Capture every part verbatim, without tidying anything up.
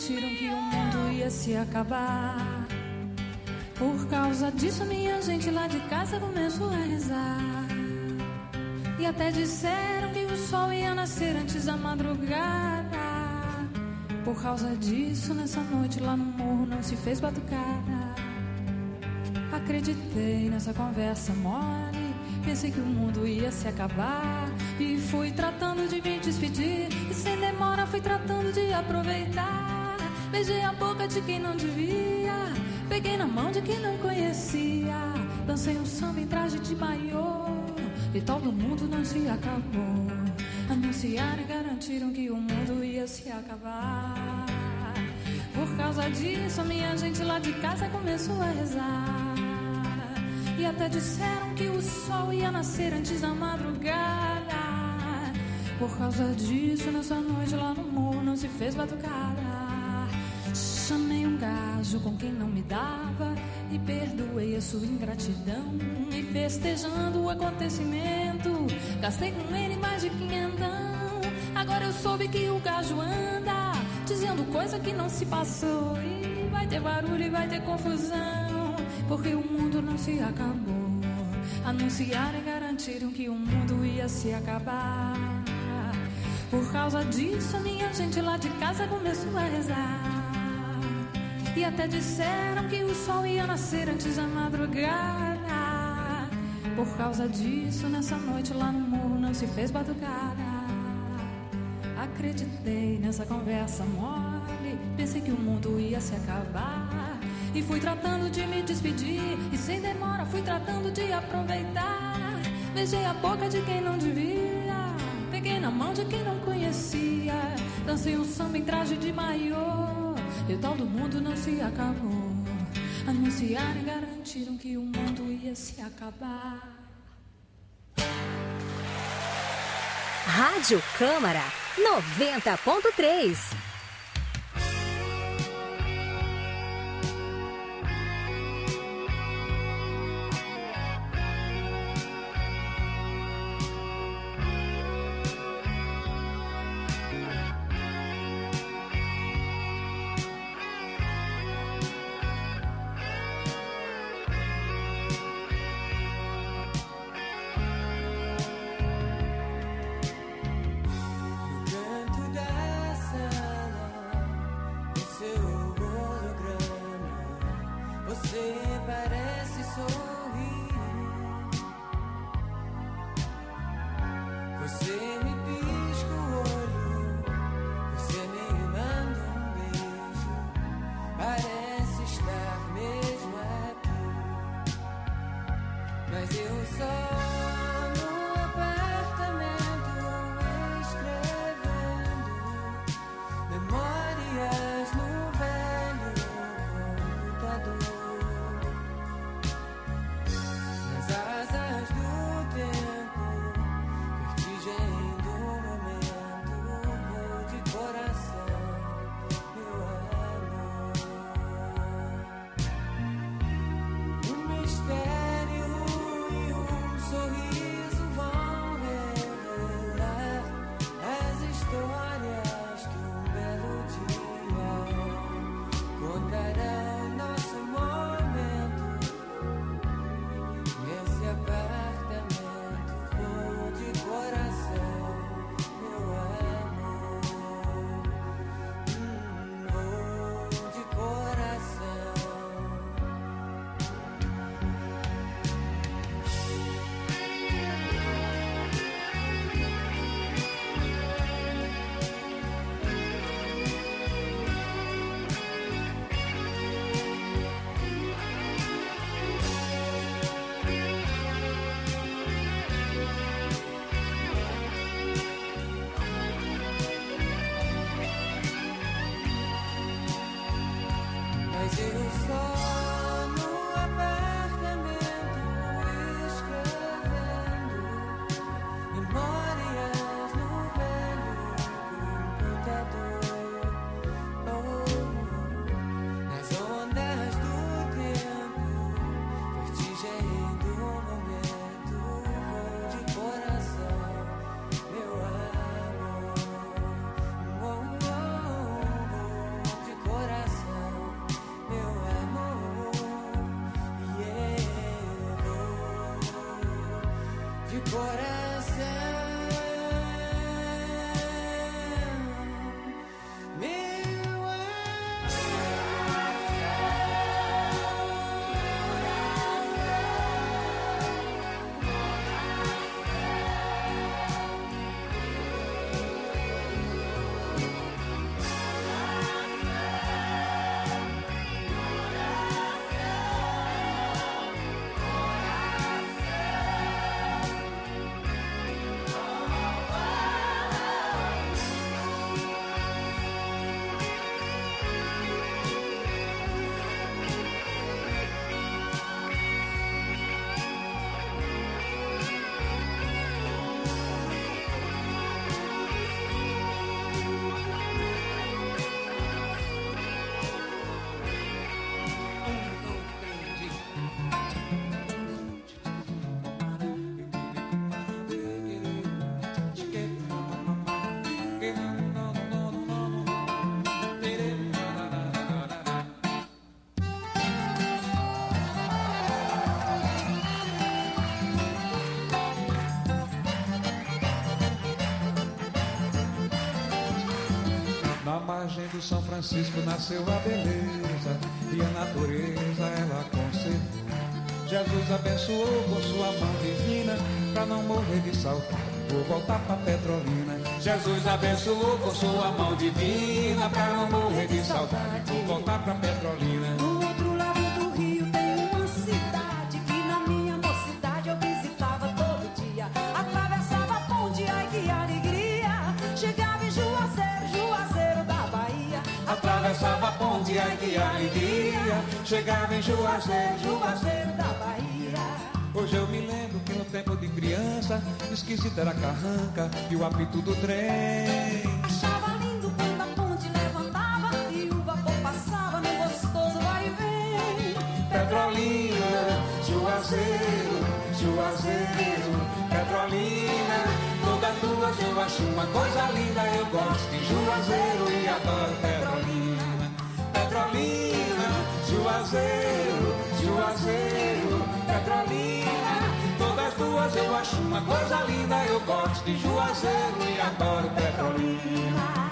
garantiram que o mundo ia se acabar. Por causa disso minha gente lá de casa começou a rezar. E até disseram que o sol ia nascer antes da madrugada. Por causa disso nessa noite lá no morro não se fez batucada. Acreditei nessa conversa mole, pensei que o mundo ia se acabar. E fui tratando de me despedir, e sem demora fui tratando de aproveitar. Beijei a boca de quem não devia, peguei na mão de quem não conhecia. Dancei um samba em traje de maiô, e todo mundo não se acabou. Anunciaram e garantiram que o mundo ia se acabar. Por causa disso a minha gente lá de casa começou a rezar. E até disseram que o sol ia nascer antes da madrugada. Por causa disso nessa noite lá no morro não se fez batucada. Chamei um gajo com quem não me dava e perdoei a sua ingratidão. E festejando o acontecimento, gastei com ele mais de quinhentão. Agora eu soube que o gajo anda dizendo coisa que não se passou. E vai ter barulho e vai ter confusão, porque o mundo não se acabou. Anunciaram e garantiram que o mundo ia se acabar. Por causa disso a minha gente lá de casa começou a rezar. E até disseram que o sol ia nascer antes da madrugada. Por causa disso nessa noite lá no morro não se fez batucada. Acreditei nessa conversa mole, pensei que o mundo ia se acabar. E fui tratando de me despedir, e sem demora fui tratando de aproveitar. Beijei a boca de quem não devia, peguei na mão de quem não conhecia. Dancei um samba em traje de maiô, e o tal do mundo não se acabou. Anunciaram e garantiram que o mundo ia se acabar. Rádio Câmara noventa ponto três. São Francisco nasceu a beleza e a natureza ela conservou. Jesus abençoou com sua mão divina pra não morrer de saudade, vou voltar pra Petrolina. Jesus abençoou com sua mão divina pra não morrer de saudade, vou voltar pra Petrolina. Do outro lado do rio tem uma cidade que na minha mocidade eu visitava todo dia. Atravessava a ponte, ai que alegria, chegava em Juazeiro, Juazeiro da Bahia. Atravessava a ponte, ai que alegria, chegava em Juazeiro, Juazeiro da Bahia. Hoje eu me lembro que no tempo de criança, esquisito era a carranca e o apito do trem. Achava lindo quando a ponte levantava e o vapor passava no gostoso vai e vem. Petrolina, Juazeiro, Juazeiro, Petrolina, todas duas eu acho uma coisa linda. Eu gosto de Juazeiro e adoro Petrolina. Petrolina, Juazeiro, Juazeiro, Petrolina, todas duas eu acho uma coisa linda. Eu gosto de Juazeiro e adoro Petrolina.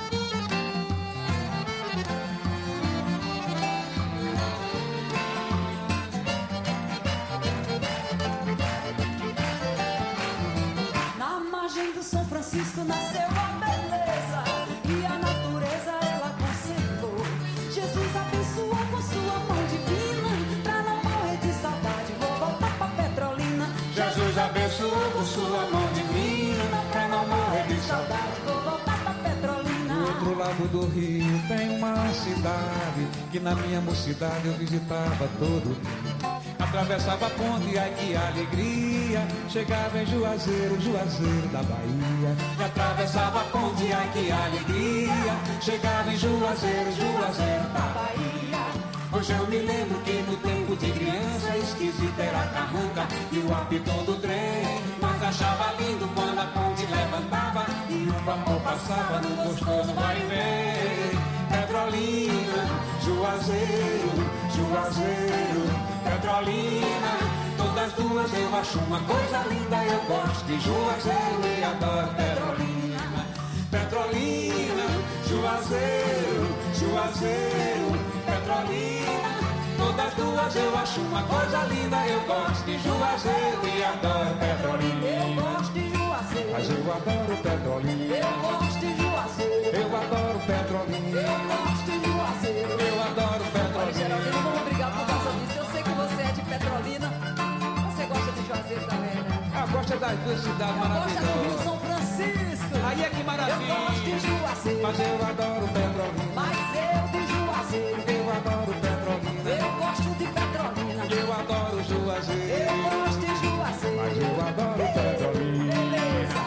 Na margem do São Francisco nasceu a beleza e a natureza ela conservou. Jesus abençoou com sua mão divina pra não morrer de saudade, vou voltar pra Petrolina. Jesus abençoou com sua mão divina pra não morrer de saudade, vou voltar pra Petrolina. Do outro lado do rio tem uma cidade que na minha mocidade eu visitava todo dia. Atravessava a ponte, ai que alegria, chegava em Juazeiro, Juazeiro da Bahia. E atravessava a ponte, ai que alegria, chegava em Juazeiro, Juazeiro da Bahia. Hoje eu me lembro que no tempo de criança, esquisita era a carranca e o apito do trem. Mas achava lindo quando a ponte levantava e o vapor passava no gostoso vai e vem. Petrolina, Juazeiro, Juazeiro, Petrolina, todas duas eu acho uma coisa linda. Eu gosto de Juazeiro e adoro Petrolina. Petrolina, Juazeiro, Juazeiro, Petrolina, todas duas eu acho uma coisa linda. Eu gosto de Juazeiro e adoro Petrolina. Eu gosto de Juazeiro, mas eu adoro Petrolina. Eu gosto de Juazeiro, eu adoro Petrolina. Eu gosto de Juazeiro, eu adoro Petrolina. Geraldine, vamos brigar por causa disso. Eu sei que você é de Petrolina. Você gosta de Juazeiro também, né? Ah, gosta das duas cidades maravilhosas. Gosta do Rio São Francisco. Aí é que maravilha. Eu gosto de Juazeiro, mas eu adoro Petrolina. Mas eu de Juazeiro, eu adoro Petrolina. Eu gosto de Petrolina. Eu adoro Juazeiro. Eu gosto de Juazeiro, mas eu adoro Petrolina. Beleza.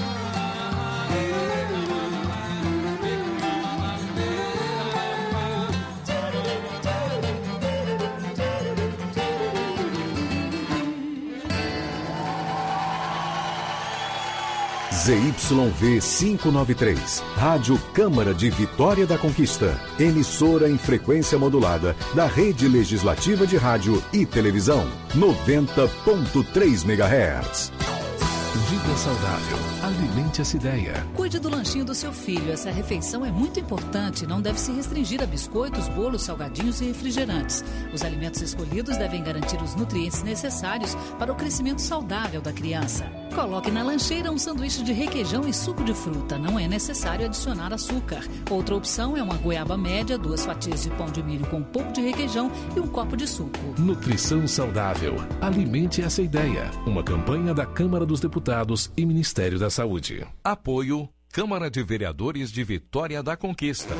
Z Y V quinhentos e noventa e três, Rádio Câmara de Vitória da Conquista, emissora em frequência modulada da Rede Legislativa de Rádio e Televisão, noventa ponto três megahertz. Vida saudável. Alimente essa ideia. Cuide do lanchinho do seu filho. Essa refeição é muito importante. Não deve se restringir a biscoitos, bolos, salgadinhos e refrigerantes. Os alimentos escolhidos devem garantir os nutrientes necessários para o crescimento saudável da criança. Coloque na lancheira um sanduíche de requeijão e suco de fruta. Não é necessário adicionar açúcar. Outra opção é uma goiaba média, duas fatias de pão de milho com um pouco de requeijão e um copo de suco. Nutrição saudável. Alimente essa ideia. Uma campanha da Câmara dos Deputados e Ministério da Saúde. Apoio Câmara de Vereadores de Vitória da Conquista.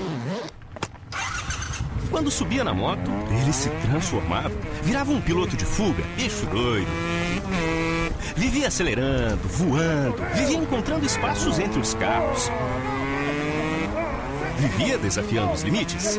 Quando subia na moto, ele se transformava, virava um piloto de fuga, bicho doido. Vivia acelerando, voando, vivia encontrando espaços entre os carros. Vivia desafiando os limites.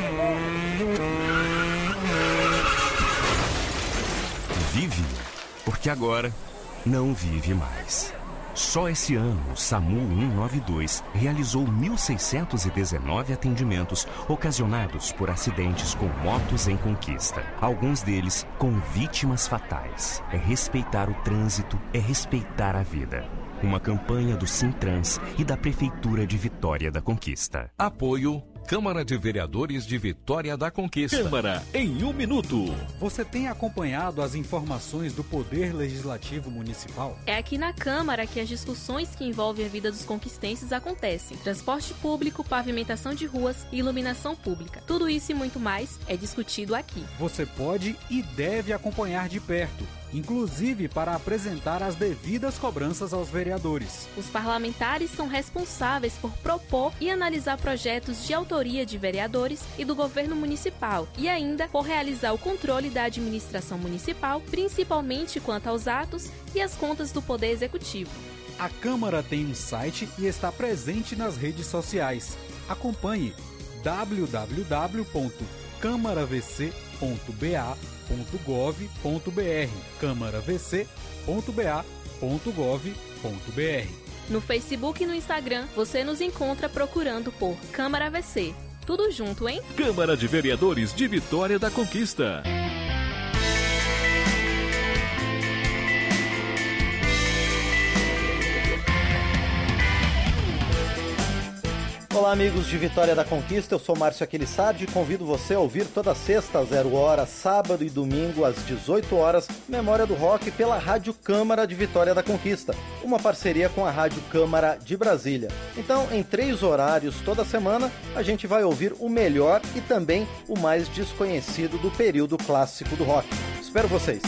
Vive, porque agora não vive mais. Só esse ano, o SAMU cento e noventa e dois realizou mil seiscentos e dezenove atendimentos ocasionados por acidentes com motos em conquista. Alguns deles com vítimas fatais. É respeitar o trânsito, é respeitar a vida. Uma campanha do Sintrans e da Prefeitura de Vitória da Conquista. Apoio Câmara de Vereadores de Vitória da Conquista. Câmara em um minuto. Você tem acompanhado as informações do Poder Legislativo Municipal? É aqui na Câmara que as discussões que envolvem a vida dos conquistenses acontecem. Transporte público, pavimentação de ruas e iluminação pública. Tudo isso e muito mais é discutido aqui. Você pode e deve acompanhar de perto, inclusive para apresentar as devidas cobranças aos vereadores. Os parlamentares são responsáveis por propor e analisar projetos de autoria de vereadores e do governo municipal e ainda por realizar o controle da administração municipal, principalmente quanto aos atos e às contas do Poder Executivo. A Câmara tem um site e está presente nas redes sociais. Acompanhe w w w ponto câmara v c ponto b a ponto gov ponto b r câmara v c ponto b a ponto gov ponto b r. No Facebook e no Instagram, você nos encontra procurando por Câmara V C. Tudo junto, hein? Câmara de Vereadores de Vitória da Conquista. Olá, amigos de Vitória da Conquista, eu sou Márcio Aquilissardi e convido você a ouvir toda sexta às zero hora, sábado e domingo às dezoito horas, Memória do Rock pela Rádio Câmara de Vitória da Conquista, uma parceria com a Rádio Câmara de Brasília. Então, em três horários toda semana, a gente vai ouvir o melhor e também o mais desconhecido do período clássico do rock. Espero vocês!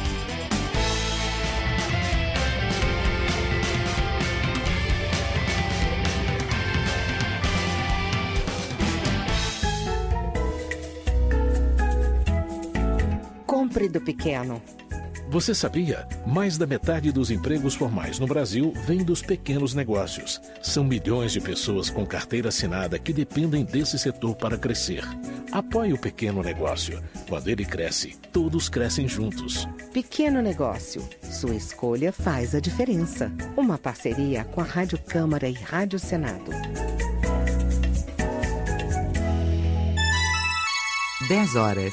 Compre do pequeno. Você sabia? Mais da metade dos empregos formais no Brasil vem dos pequenos negócios. São milhões de pessoas com carteira assinada que dependem desse setor para crescer. Apoie o pequeno negócio. Quando ele cresce, todos crescem juntos. Pequeno negócio. Sua escolha faz a diferença. Uma parceria com a Rádio Câmara e Rádio Senado. dez horas.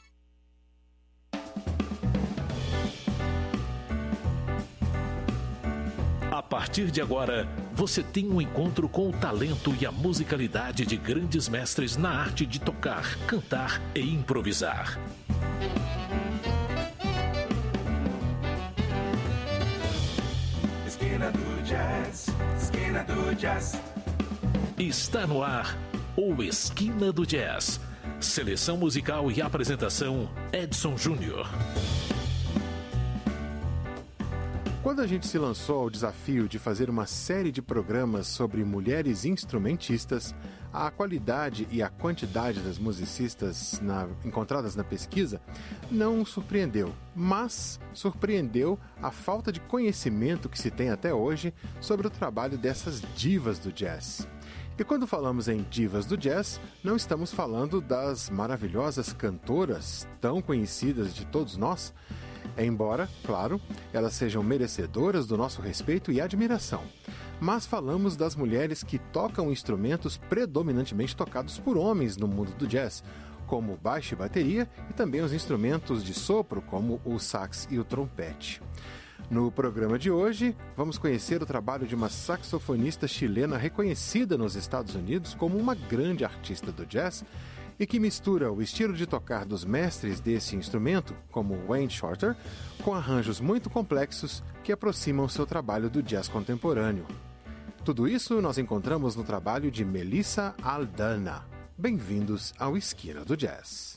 A partir de agora, você tem um encontro com o talento e a musicalidade de grandes mestres na arte de tocar, cantar e improvisar. Esquina do Jazz, Esquina do Jazz. Está no ar o Esquina do Jazz. Seleção musical e apresentação, Edson Júnior. Quando a gente se lançou ao desafio de fazer uma série de programas sobre mulheres instrumentistas, a qualidade e a quantidade das musicistas na, encontradas na pesquisa não surpreendeu, mas surpreendeu a falta de conhecimento que se tem até hoje sobre o trabalho dessas divas do jazz. E quando falamos em divas do jazz, não estamos falando das maravilhosas cantoras tão conhecidas de todos nós, embora, claro, elas sejam merecedoras do nosso respeito e admiração. Mas falamos das mulheres que tocam instrumentos predominantemente tocados por homens no mundo do jazz, como baixo e bateria, e também os instrumentos de sopro, como o sax e o trompete. No programa de hoje, vamos conhecer o trabalho de uma saxofonista chilena reconhecida nos Estados Unidos como uma grande artista do jazz, e que mistura o estilo de tocar dos mestres desse instrumento, como Wayne Shorter, com arranjos muito complexos que aproximam seu trabalho do jazz contemporâneo. Tudo isso nós encontramos no trabalho de Melissa Aldana. Bem-vindos ao Esquina do Jazz.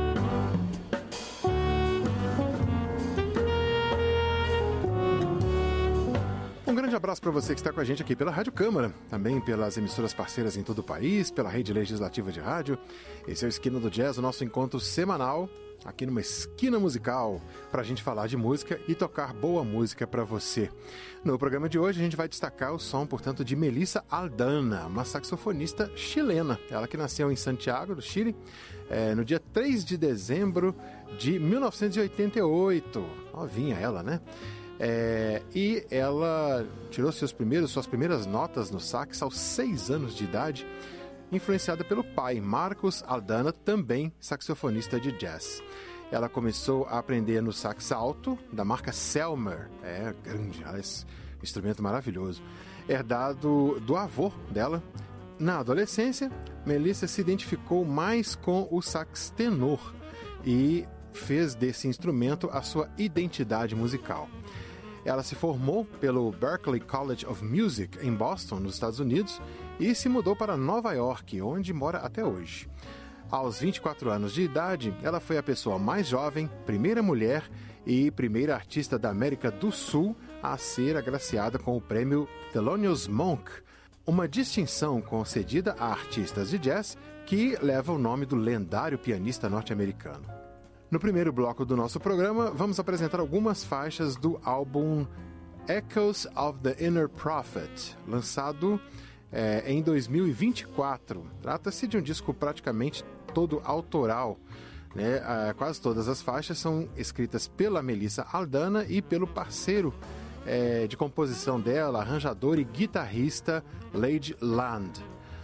Um grande abraço para você que está com a gente aqui pela Rádio Câmara, também pelas emissoras parceiras em todo o país, pela Rede Legislativa de Rádio. Esse é o Esquina do Jazz, o nosso encontro semanal aqui numa esquina musical para a gente falar de música e tocar boa música para você. No programa de hoje a gente vai destacar o som, portanto, de Melissa Aldana, uma saxofonista chilena. Ela que nasceu em Santiago, do Chile, é, no dia três de dezembro de mil novecentos e oitenta e oito. Novinha ela, né? É, e ela tirou seus primeiros, suas primeiras notas no sax aos seis anos de idade, influenciada pelo pai, Marcos Aldana, também saxofonista de jazz. Ela começou a aprender no sax alto, da marca Selmer, é grande, esse instrumento maravilhoso, herdado do avô dela, na adolescência, Melissa se identificou mais com o sax tenor e fez desse instrumento a sua identidade musical. Ela se formou pelo Berklee College of Music em Boston, nos Estados Unidos, e se mudou para Nova York, onde mora até hoje. Aos vinte e quatro anos de idade, ela foi a pessoa mais jovem, primeira mulher e primeira artista da América do Sul a ser agraciada com o prêmio Thelonious Monk, uma distinção concedida a artistas de jazz que leva o nome do lendário pianista norte-americano. No primeiro bloco do nosso programa, vamos apresentar algumas faixas do álbum Echoes of the Inner Prophet, lançado é, em dois mil e vinte e quatro. Trata-se de um disco praticamente todo autoral, né? Ah, quase todas as faixas são escritas pela Melissa Aldana e pelo parceiro é, de composição dela, arranjador e guitarrista Lade Land.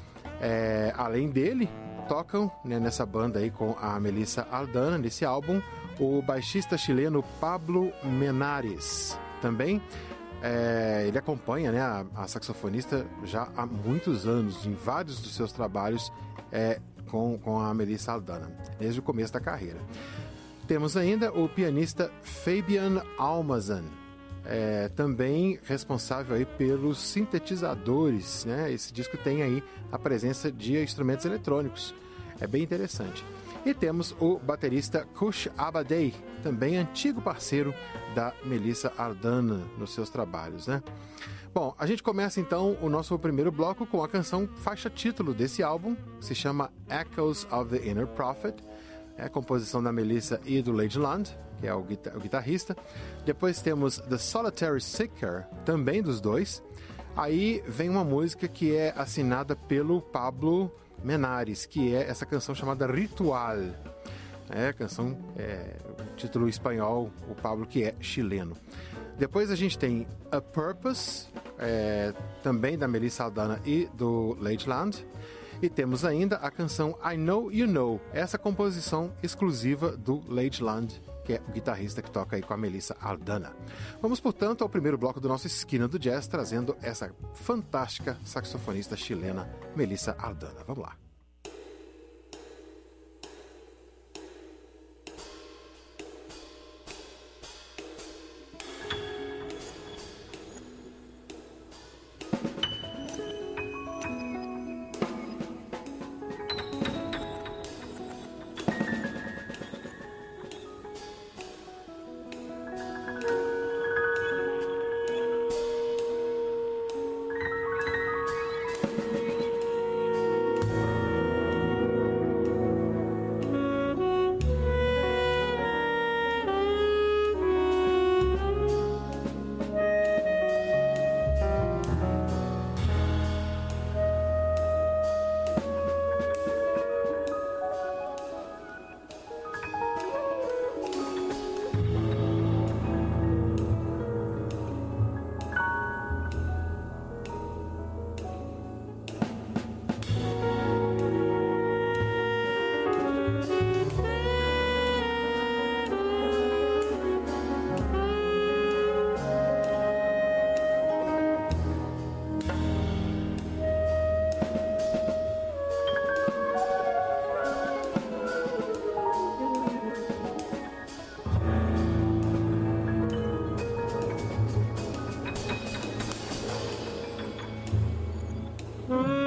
É, além dele, tocam, né, nessa banda aí com a Melissa Aldana, nesse álbum, o baixista chileno Pablo Menares. Também é, ele acompanha, né, a, a saxofonista já há muitos anos, em vários dos seus trabalhos é, com, com a Melissa Aldana, desde o começo da carreira. Temos ainda o pianista Fabian Almazan, é, também responsável aí pelos sintetizadores, né? Esse disco tem aí a presença de instrumentos eletrônicos, é bem interessante. E temos o baterista Kush Abadei, também antigo parceiro da Melissa Aldana nos seus trabalhos, né? Bom, a gente começa então o nosso primeiro bloco com a canção faixa título desse álbum, que se chama Echoes of the Inner Prophet, é a composição da Melissa e do Lade Land, que é o, guitar- o guitarrista. Depois temos The Solitary Seeker, também dos dois. Aí vem uma música que é assinada pelo Pablo Menares, que é essa canção chamada Ritual. É a canção, é, o título espanhol, o Pablo que é chileno. Depois a gente tem A Purpose, é, também da Melissa Aldana e do Lade Land. E temos ainda a canção I Know You Know, essa composição exclusiva do Lade Land, que é o guitarrista que toca aí com a Melissa Aldana. Vamos, portanto, ao primeiro bloco do nosso Esquina do Jazz, trazendo essa fantástica saxofonista chilena, Melissa Aldana. Vamos lá. Mm-hmm.